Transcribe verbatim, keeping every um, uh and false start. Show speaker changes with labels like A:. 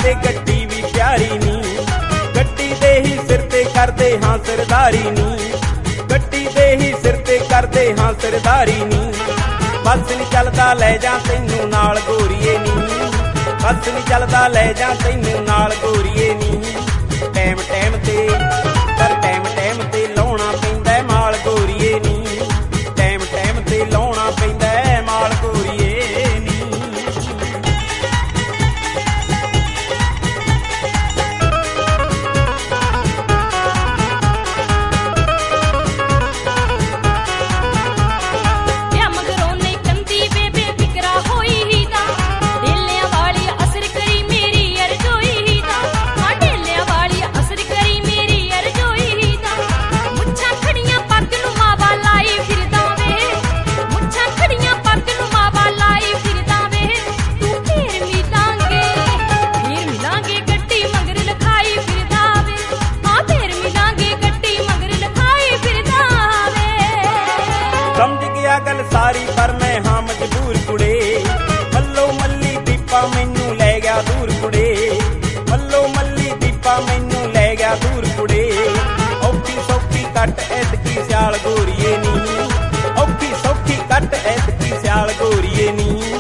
A: ਤੇ ਗੱਡੀ ਵੀ ਪਿਆਰੀ ਨੀ, ਗੱਡੀ ਦੇ ਹੀ ਸਿਰ ਤੇ ਕਰਦੇ ਹਾਂ ਸਰਦਾਰੀ ਨੀ, ਗੱਡੀ ਦੇ ਹੀ ਸਿਰ ਤੇ ਕਰਦੇ ਹਾਂ ਸਰਦਾਰੀ ਨੀ। ਬੱਸ ਨੀ ਚੱਲਦਾ ਲੈ ਜਾ ਤੈਨੂੰ ਨਾਲ ਗੋਰੀਏ ਨੀ, ਬੱਸ ਨੀ ਚੱਲਦਾ ਲੈ ਜਾ ਤੈਨੂੰ ਨਾਲ ਗੋਰੀਏ ਨੀ। ਟੈਮ ਟੈਮ ਤੇ ਪਰ ਟੈਮ ਟੈਮ ਤੇ ਲਾਉਣਾ ਪੈਂਦਾ ਮਾਲ ਗੋਰੀਏ ਨੀ, ਟੈਮ ਟੈਮ ਤੇ ਲਾਉਣਾ ਪੈਂਦਾ ਮਾਲ ਗੋਰੀਏ ਨੀ। ਸਮਝ ਗਿਆ ਗੱਲ ਸਾਰੀ ਪਰ ਮੈਂ ਹਾਂ ਮਜਬੂਰ ਕੁੜੇ, ਮੱਲੋ ਮੱਲੀ ਦੀਪਾ ਮੈਨੂੰ ਲੈ ਗਿਆ ਦੂਰ ਕੁੜੇ, ਮੱਲੋ ਮੱਲੀ ਦੀਪਾ ਮੈਨੂੰ ਲੈ ਗਿਆ ਦੂਰ ਕੁੜੇ। ਔਖੀ ਸੌਖੀ ਕੱਟ ਐਤਕੀ ਸਿਆਲ ਗੋਰੀਏ ਨੀ, ਔਖੀ ਸੌਖੀ ਕੱਟ ਐਤਕੀ ਸਿਆਲ ਗੋਰੀਏ ਨੀ।